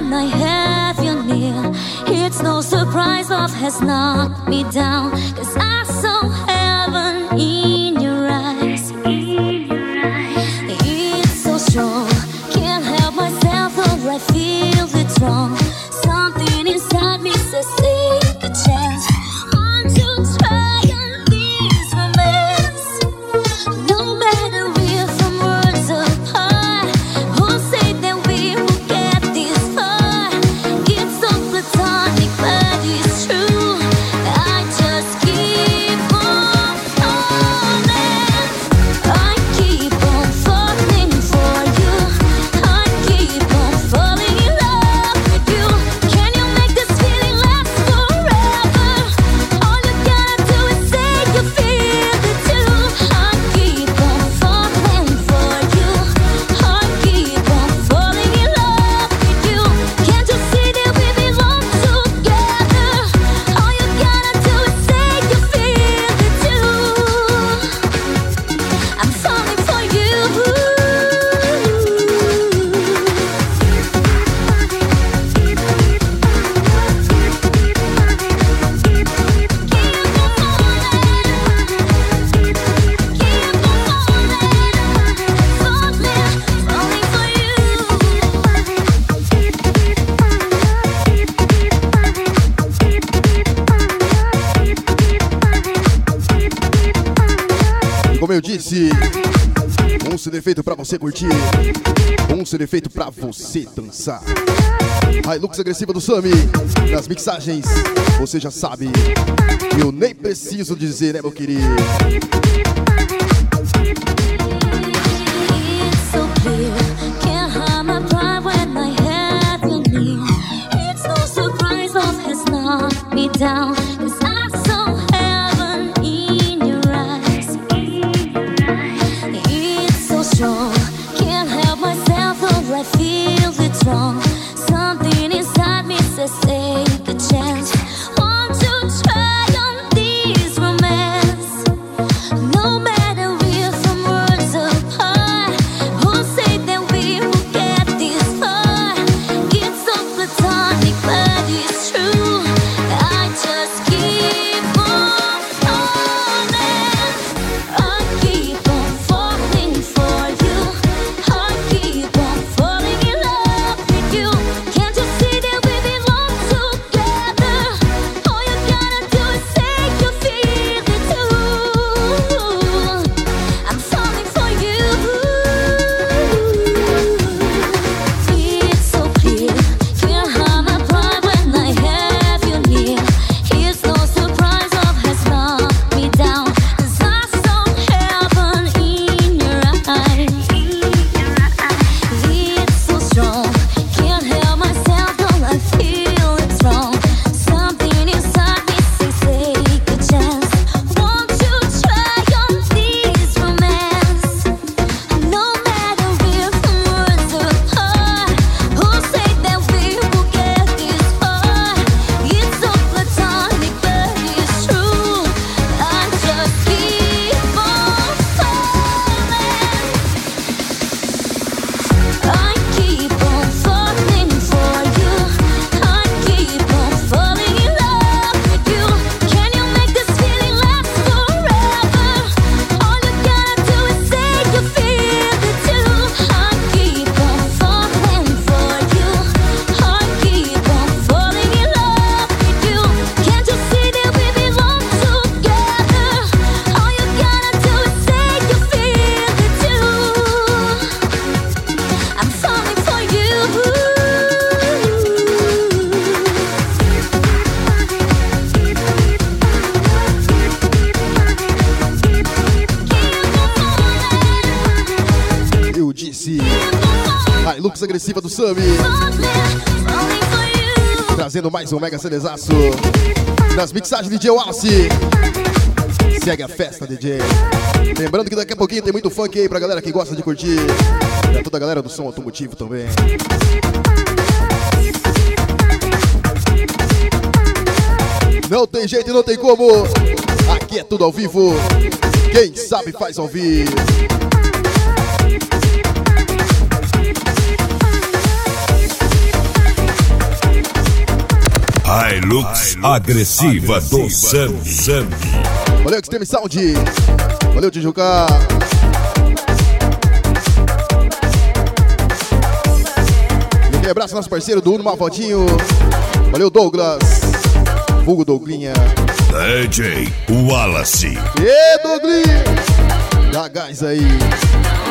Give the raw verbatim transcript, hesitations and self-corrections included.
when I have you near. It's no surprise love has knocked me down, 'cause I saw heaven in your eyes. It's so strong, can't help myself, though I feel it's wrong. Something inside me says take a chance. Want to try on this romance. No matter we're from worlds apart, who'll say that we will get this far? It's so platonic, but it's true. I just keep on falling. I keep on falling for you. I keep on falling in love with you. Can you make this feeling last forever? All you gotta do is say you feel it too. I keep on falling for you. I keep on falling in love with you. Can't you see that we belong together? All you gotta do is say you feel it too. I'm falling for you. E como eu disse, um C D feito pra você curtir, um C D feito pra você dançar. Hilux agressiva do Sami, nas mixagens, você já sabe, eu nem preciso dizer, né, meu querido? It's so clear, can't hide my pride when I have you near. It's no surprise love has knocked me down, 'cause I saw heaven in your eyes. It's so strong, can't help myself, though I feel it's wrong. Something inside me says take a chance. Want to try on this romance. No matter we're from worlds apart, who'll say that we will get this far? It's so platonic, but it's true. I just keep on falling. I keep on falling for you. I keep on falling in love with you. Can't you see that we belong together? All you gotta do is say you feel it too. I'm falling for you. It's so clear, can't hide my pride when I have you near. It's no surprise love has knocked me down, 'cause I saw heaven in your eyes. It's so strong, can't help myself, though I feel it's wrong. Something inside me says take a chance. Want to try on this romance. No matter we're from worlds apart, who'll say that we will get this far? It's so platonic, but it's true. I just keep on falling. I keep on falling for you. I keep on falling in love with you. Can you make this feeling last forever? All you gotta do is say you feel it too. I keep on falling for you. I keep on falling in love with you. Can't you see that we belong together? All you gotta do is say you feel it too. I'm falling for you. Eu disse, Hilux agressiva do Sami, Falling for you. trazendo mais um mega CDzaço nas mixagens de D J Wallace. Segue a festa, D J. Lembrando que daqui a pouquinho tem muito funk aí pra galera que gosta de curtir. Pra toda a galera do som automotivo também. Não tem jeito e não tem como. Aqui é tudo ao vivo. Quem sabe faz ao vivo. Hilux agressiva do Sami. Valeu, Extreme Sound. Valeu, Tijuca. E aquele abraço nosso parceiro do Uno Malvadinho. Valeu, Douglas. Vulgo Douglinha. D J Wallace. E Douglinha. Dá gás aí.